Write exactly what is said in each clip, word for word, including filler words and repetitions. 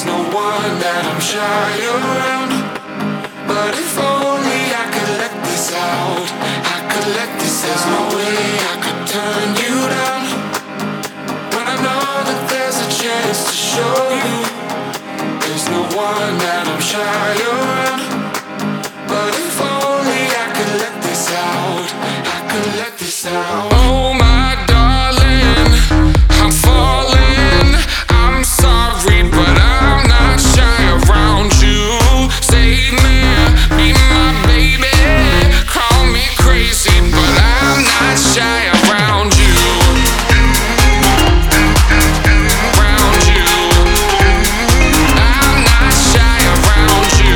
There's no one that I'm shy around. But if only I could let this out, I could let this out. There's no way I could turn you down when I know that there's a chance to show you. There's no one that I'm shy around. But if only I could let this out, I could let this out. Oh my darling, I'm falling. I'm sorry, but I'm not shy around you. Save me, be my baby. Call me crazy, but I'm not shy around you. Around you. I'm not shy around you.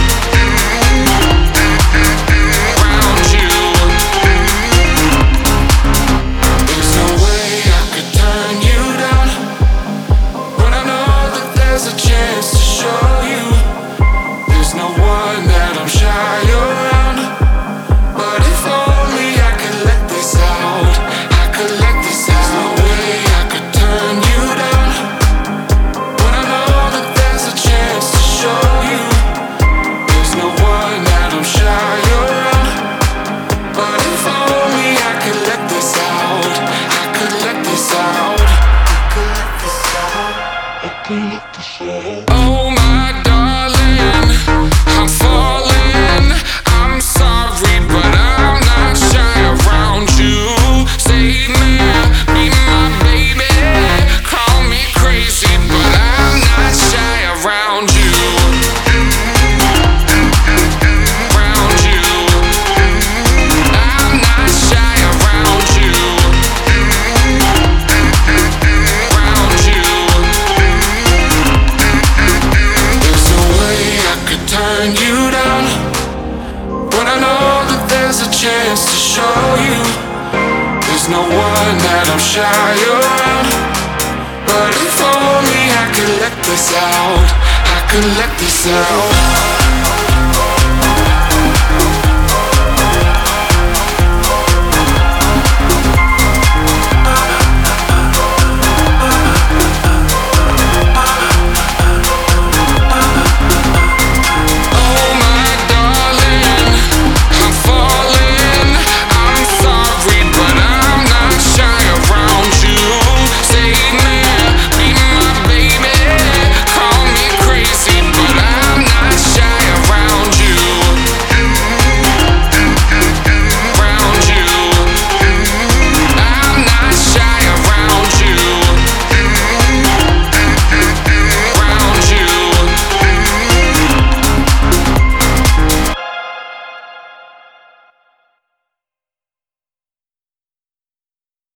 Around you. There's no way I could turn you down when I know that there's a chance to show you. There's no one that I'm shy around. But if only I could let this out, I could let this out. There's no way I could turn you down when I know that there's a chance to show you. There's no one that I'm shy around. But if only I could let this out, I could let this out. I could let this out. I could let this out. Oh my darling, I'm falling. I'm sorry, but I'm not shy around you. Save me, be my baby. Call me crazy, but I'm not shy around you. Around you. I'm not shy around you. Around you. There's no way I could turn you down when I know that there's a chance to show you. There's no one that I'm shy around. But if only I could let this out, I could let this out.